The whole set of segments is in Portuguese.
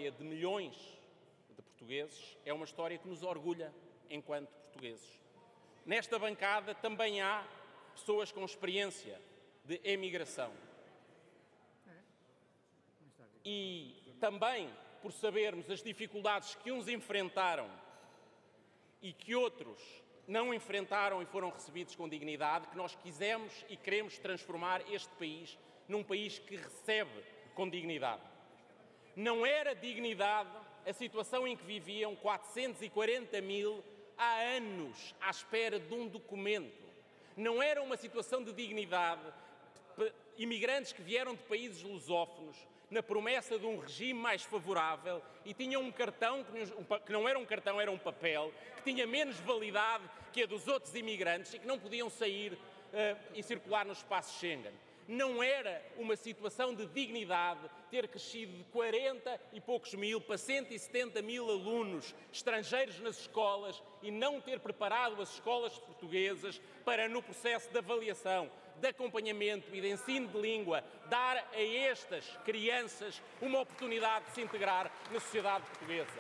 história de milhões de portugueses, é uma história que nos orgulha enquanto portugueses. Nesta bancada também há pessoas com experiência de emigração. E também por sabermos as dificuldades que uns enfrentaram e que outros não enfrentaram e foram recebidos com dignidade, que nós quisemos e queremos transformar este país num país que recebe com dignidade. Não era dignidade a situação em que viviam 440 mil há anos à espera de um documento. Não era uma situação de dignidade imigrantes que vieram de países lusófonos na promessa de um regime mais favorável e tinham um cartão que não era um cartão, era um papel, que tinha menos validade que a dos outros imigrantes e que não podiam sair e circular no espaço Schengen. Não era uma situação de dignidade ter crescido de 40 e poucos mil para 170 mil alunos estrangeiros nas escolas e não ter preparado as escolas portuguesas para, no processo de avaliação, de acompanhamento e de ensino de língua, dar a estas crianças uma oportunidade de se integrar na sociedade portuguesa.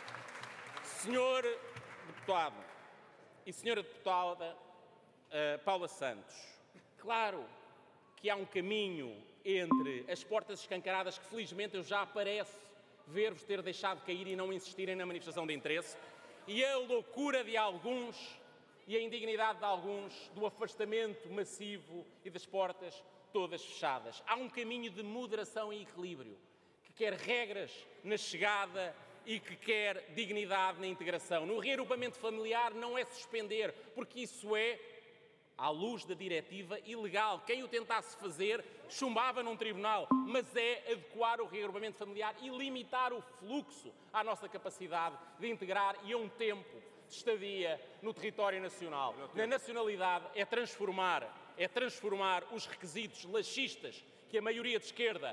Senhor deputado e senhora deputada Paula Santos, claro que há um caminho entre as portas escancaradas que felizmente eu já parece ver-vos ter deixado cair e não insistirem na manifestação de interesse, e a loucura de alguns e a indignidade de alguns do afastamento massivo e das portas todas fechadas. Há um caminho de moderação e equilíbrio, que quer regras na chegada e que quer dignidade na integração. No reagrupamento familiar não é suspender, porque isso é, à luz da diretiva, ilegal. Quem o tentasse fazer chumbava num tribunal, mas é adequar o reagrupamento familiar e limitar o fluxo à nossa capacidade de integrar e a um tempo de estadia no território nacional. Na nacionalidade é transformar os requisitos laxistas que a maioria de esquerda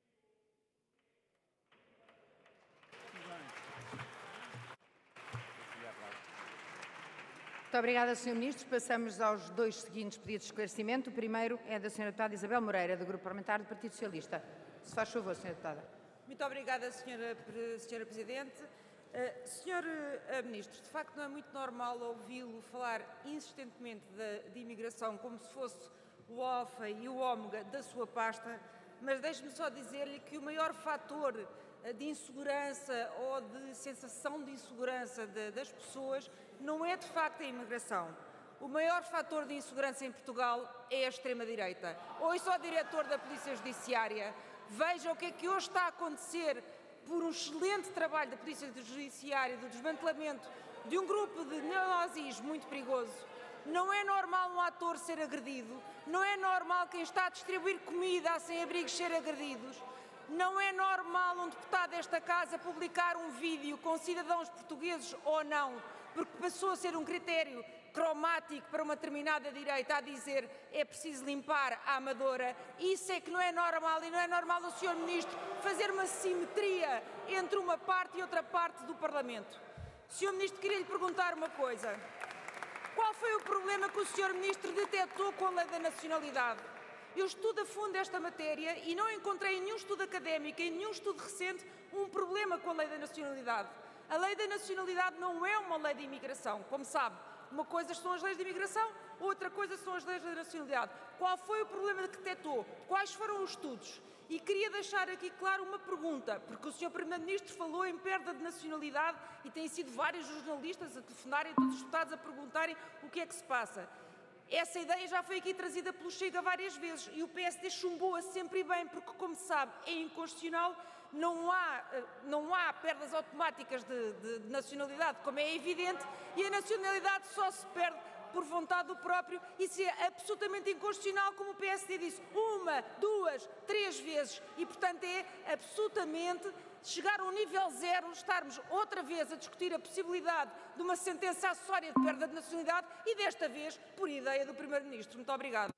Muito obrigada, Sr. Ministro. Passamos aos dois seguintes pedidos de esclarecimento. O primeiro é da Sra. Deputada Isabel Moreira, do Grupo Parlamentar do Partido Socialista. Se faz favor, Sra. Deputada. Muito obrigada, Sra. Presidente. Sr. Ministro, de facto não é muito normal ouvi-lo falar insistentemente de imigração como se fosse o alfa e o ômega da sua pasta, mas deixe-me só dizer-lhe que o maior fator de insegurança ou de sensação de insegurança das pessoas não é de facto a imigração. O maior fator de insegurança em Portugal é a extrema-direita. Ouça ao diretor da Polícia Judiciária, veja o que é que hoje está a acontecer por um excelente trabalho da Polícia Judiciária, do desmantelamento de um grupo de neonazis muito perigoso. Não é normal um ator ser agredido, não é normal quem está a distribuir comida a sem-abrigos ser agredidos. Não é normal um deputado desta Casa publicar um vídeo com cidadãos portugueses ou não, porque passou a ser um critério cromático para uma determinada direita a dizer é preciso limpar a Amadora. Isso é que não é normal e não é normal o Sr. Ministro fazer uma simetria entre uma parte e outra parte do Parlamento. Sr. Ministro, queria lhe perguntar uma coisa. Qual foi o problema que o Sr. Ministro detectou com a Lei da Nacionalidade? Eu estudo a fundo esta matéria e não encontrei em nenhum estudo académico, em nenhum estudo recente, um problema com a Lei da Nacionalidade. A Lei da Nacionalidade não é uma lei de imigração, como sabe. Uma coisa são as leis de imigração, outra coisa são as leis da nacionalidade. Qual foi o problema que detectou? Quais foram os estudos? E queria deixar aqui claro uma pergunta, porque o Sr. Primeiro-Ministro falou em perda de nacionalidade e têm sido vários jornalistas a telefonarem, todos os deputados a perguntarem o que é que se passa. Essa ideia já foi aqui trazida pelo Chega várias vezes e o PSD chumbou-a sempre e bem, porque, como se sabe, é inconstitucional, não há perdas automáticas de nacionalidade, como é evidente, e a nacionalidade só se perde por vontade do próprio. Isso é absolutamente inconstitucional, como o PSD disse, 1, 2, 3 vezes, e, portanto, é absolutamente chegar ao nível zero, estarmos outra vez a discutir a possibilidade de uma sentença acessória de perda de nacionalidade e, desta vez, por ideia do Primeiro-Ministro. Muito obrigada.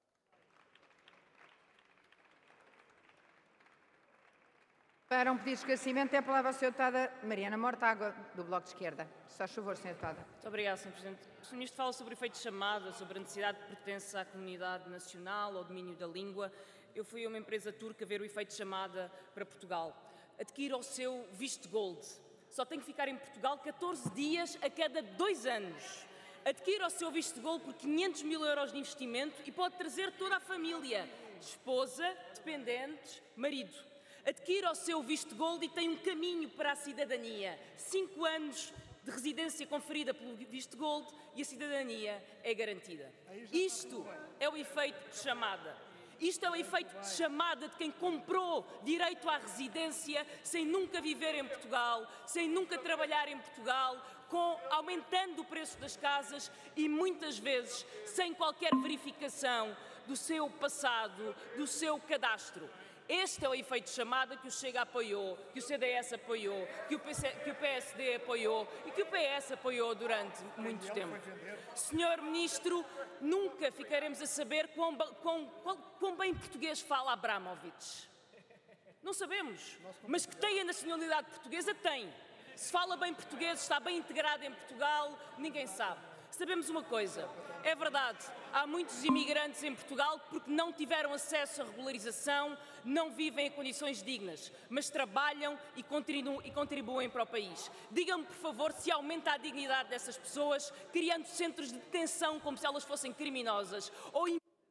Para um pedido de esclarecimento, tem a palavra a Sra. Deputada Mariana Mortágua, do Bloco de Esquerda. Se faz favor, Sra. Deputada. Muito obrigada, Sr. Presidente. O Sr. Ministro fala sobre o efeito de chamada, sobre a necessidade de pertença à comunidade nacional, ao domínio da língua. Eu fui a uma empresa turca ver o efeito de chamada para Portugal. adquira o seu visto gold. Só tem que ficar em Portugal 14 dias a cada 2 anos. Adquira o seu visto gold por 500 mil euros de investimento e pode trazer toda a família, esposa, dependentes, marido. Adquira o seu visto gold e tem um caminho para a cidadania. 5 anos de residência conferida pelo visto gold e a cidadania é garantida. Isto é o efeito de chamada. Isto é o efeito de chamada de quem comprou direito à residência sem nunca viver em Portugal, sem nunca trabalhar em Portugal, aumentando o preço das casas e muitas vezes sem qualquer verificação do seu passado, do seu cadastro. Este é o efeito de chamada que o Chega apoiou, que o CDS apoiou, que o PSD apoiou e que o PS apoiou durante muito tempo. Senhor Ministro, nunca ficaremos a saber quão bem português fala Abramovich. Não sabemos, mas que tem a nacionalidade portuguesa, tem. Se fala bem português, está bem integrado em Portugal, ninguém sabe. Sabemos uma coisa, é verdade, há muitos imigrantes em Portugal porque não tiveram acesso à regularização, não vivem em condições dignas, mas trabalham e contribuem para o país. Digam-me, por favor, se aumenta a dignidade dessas pessoas, criando centros de detenção como se elas fossem criminosas, ou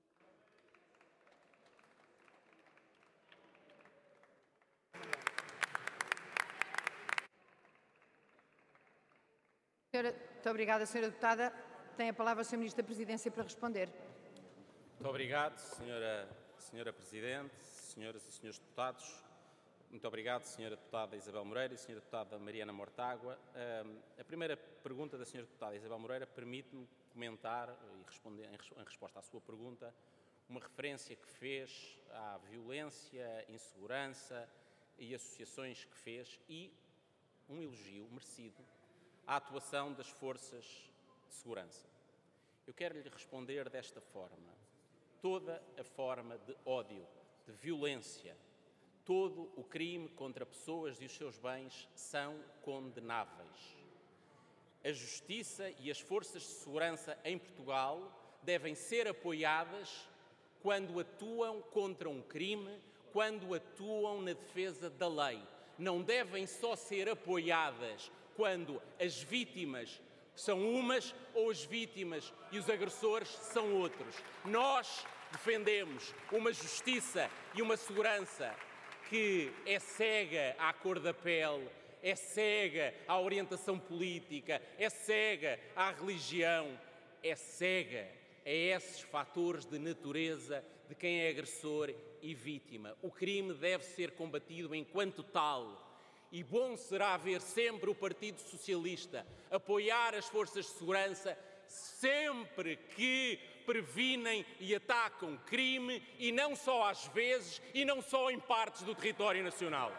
Muito obrigada, Sra. Deputada. Tem a palavra o Sr. Ministro da Presidência para responder. Muito obrigado, Senhora Presidente, senhoras e senhores deputados. Muito obrigado, Sra. Deputada Isabel Moreira e Sra. Deputada Mariana Mortágua. A primeira pergunta da Sra. Deputada Isabel Moreira permite-me comentar e responder, em resposta à sua pergunta, uma referência que fez à violência, insegurança e associações que fez e um elogio merecido à atuação das forças de segurança. Eu quero lhe responder desta forma. Toda a forma de ódio, de violência, todo o crime contra pessoas e os seus bens são condenáveis. A Justiça e as forças de segurança em Portugal devem ser apoiadas quando atuam contra um crime, quando atuam na defesa da lei. Não devem só ser apoiadas quando as vítimas são umas ou as vítimas e os agressores são outros. Nós defendemos uma justiça e uma segurança que é cega à cor da pele, é cega à orientação política, é cega à religião, é cega a esses fatores de natureza de quem é agressor e vítima. O crime deve ser combatido enquanto tal. E bom será ver sempre o Partido Socialista apoiar as forças de segurança sempre que previnem e atacam crime e não só às vezes e não só em partes do território nacional.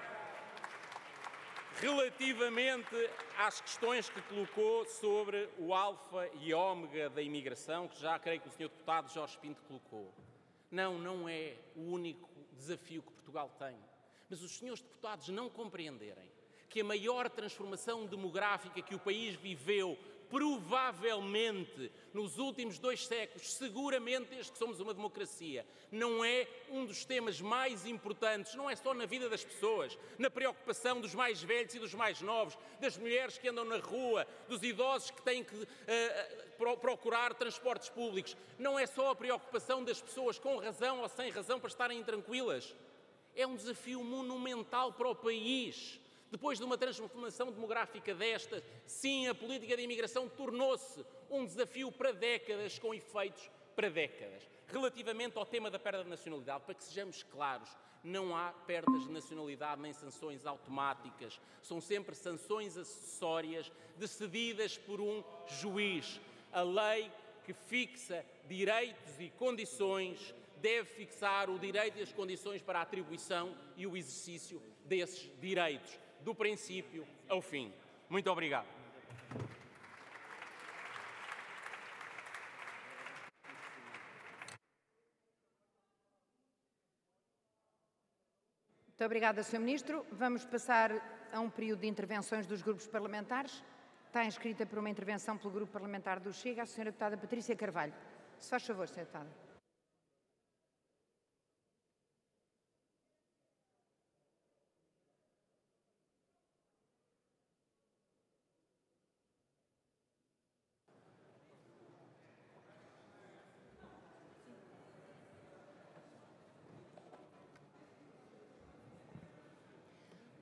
Relativamente às questões que colocou sobre o alfa e ômega da imigração, que já creio que o Sr. Deputado Jorge Pinto colocou. Não é o único desafio que Portugal tem. Mas os senhores deputados não compreenderem que a maior transformação demográfica que o país viveu, provavelmente, nos últimos 2 séculos, seguramente desde que somos uma democracia, não é um dos temas mais importantes, não é só na vida das pessoas, na preocupação dos mais velhos e dos mais novos, das mulheres que andam na rua, dos idosos que têm que procurar transportes públicos. Não é só a preocupação das pessoas, com razão ou sem razão, para estarem intranquilas. É um desafio monumental para o país. Depois de uma transformação demográfica desta, sim, a política de imigração tornou-se um desafio para décadas, com efeitos para décadas. Relativamente ao tema da perda de nacionalidade, para que sejamos claros, não há perdas de nacionalidade nem sanções automáticas. São sempre sanções acessórias decididas por um juiz. A lei que fixa direitos e condições deve fixar o direito e as condições para a atribuição e o exercício desses direitos, do princípio ao fim. Muito obrigado. Muito obrigada, Sr. Ministro. Vamos passar a um período de intervenções dos grupos parlamentares. Está inscrita para uma intervenção pelo Grupo Parlamentar do Chega a Sra. Deputada Patrícia Carvalho. Se faz favor, Sra. Deputada.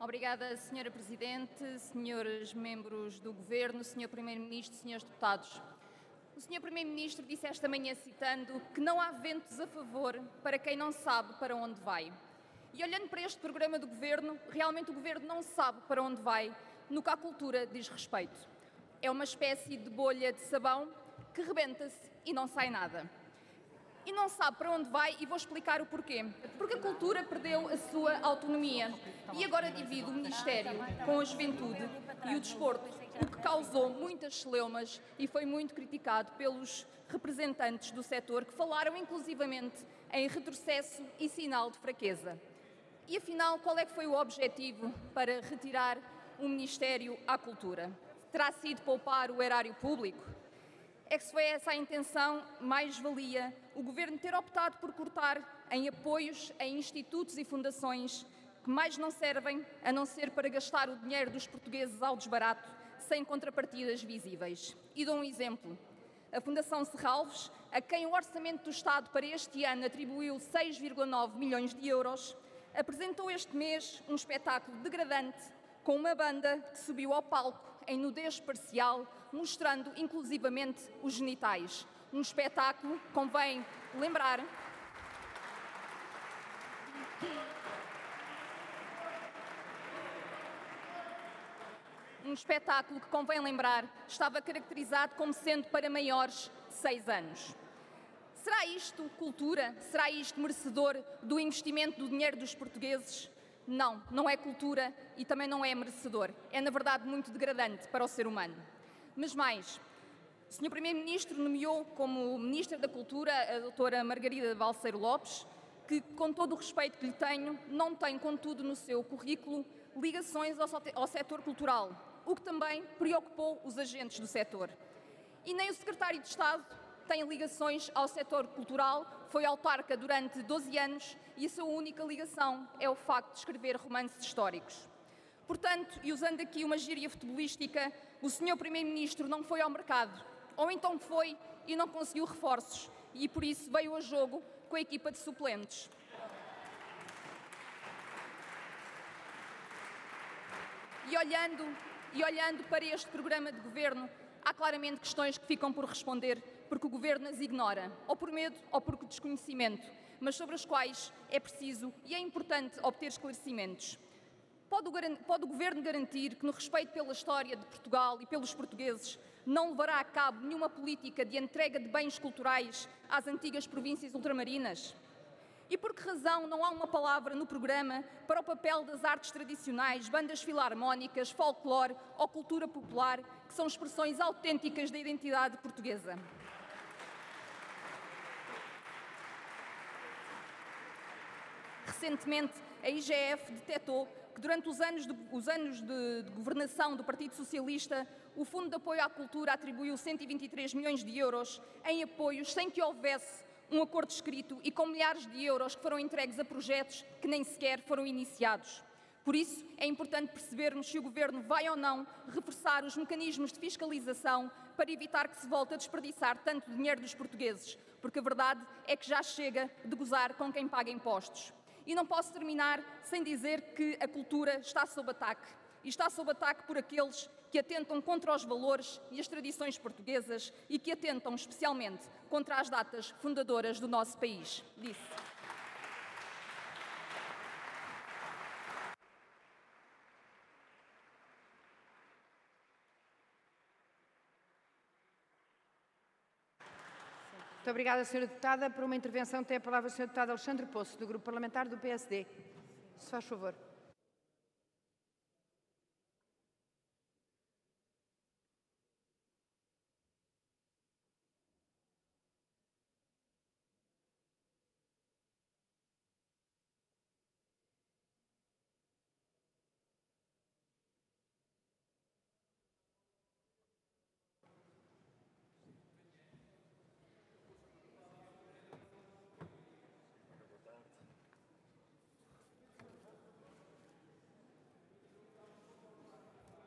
Obrigada, Sra. Presidente, senhores membros do Governo, Sr. Primeiro-Ministro, senhores deputados. O Sr. Primeiro-Ministro disse esta manhã, citando, que não há ventos a favor para quem não sabe para onde vai. E olhando para este programa do Governo, realmente o Governo não sabe para onde vai no que à cultura diz respeito. É uma espécie de bolha de sabão que rebenta-se e não sai nada. E não sabe para onde vai, e vou explicar o porquê. Porque a cultura perdeu a sua autonomia e agora divide o Ministério com a Juventude e o Desporto, o que causou muitas celeumas e foi muito criticado pelos representantes do setor que falaram inclusivamente em retrocesso e sinal de fraqueza. E afinal, qual é que foi o objetivo para retirar o Ministério à Cultura? Terá sido poupar o erário público? É que se foi essa a intenção, mais valia o Governo ter optado por cortar em apoios a institutos e fundações que mais não servem a não ser para gastar o dinheiro dos portugueses ao desbarato, sem contrapartidas visíveis. E dou um exemplo. A Fundação Serralves, a quem o Orçamento do Estado para este ano atribuiu 6,9 milhões de euros, apresentou este mês um espetáculo degradante com uma banda que subiu ao palco em nudez parcial, mostrando inclusivamente os genitais. Um espetáculo, convém lembrar, estava caracterizado como sendo para maiores de 6 anos. Será isto cultura? Será isto merecedor do investimento do dinheiro dos portugueses? Não, não é cultura e também não é merecedor. É, na verdade, muito degradante para o ser humano. Mas mais, o Sr. Primeiro-Ministro nomeou como Ministra da Cultura a doutora Margarida Balseiro Lopes, que, com todo o respeito que lhe tenho, não tem, contudo, no seu currículo ligações ao setor cultural, o que também preocupou os agentes do setor. E nem o Secretário de Estado tem ligações ao setor cultural, foi autarca durante 12 anos e a sua única ligação é o facto de escrever romances históricos. Portanto, e usando aqui uma gíria futebolística, o Sr. Primeiro-Ministro não foi ao mercado, ou então foi e não conseguiu reforços, e por isso veio a jogo com a equipa de suplentes. E olhando para este programa de governo, há claramente questões que ficam por responder porque o Governo as ignora, ou por medo ou por desconhecimento, mas sobre as quais é preciso e é importante obter esclarecimentos. Pode o Governo garantir que, no respeito pela história de Portugal e pelos portugueses, não levará a cabo nenhuma política de entrega de bens culturais às antigas províncias ultramarinas? E por que razão não há uma palavra no programa para o papel das artes tradicionais, bandas filarmónicas, folclore ou cultura popular, que são expressões autênticas da identidade portuguesa? Recentemente, a IGF detectou que durante os anos de governação do Partido Socialista, o Fundo de Apoio à Cultura atribuiu 123 milhões de euros em apoios sem que houvesse um acordo escrito e com milhares de euros que foram entregues a projetos que nem sequer foram iniciados. Por isso, é importante percebermos se o Governo vai ou não reforçar os mecanismos de fiscalização para evitar que se volte a desperdiçar tanto dinheiro dos portugueses, porque a verdade é que já chega de gozar com quem paga impostos. E não posso terminar sem dizer que a cultura está sob ataque. E está sob ataque por aqueles que atentam contra os valores e as tradições portuguesas e que atentam especialmente contra as datas fundadoras do nosso país. Disse. Muito obrigada, Sra. Deputada. Por uma intervenção tem a palavra o Sr. Deputado Alexandre Poço, do Grupo Parlamentar do PSD. Se faz favor.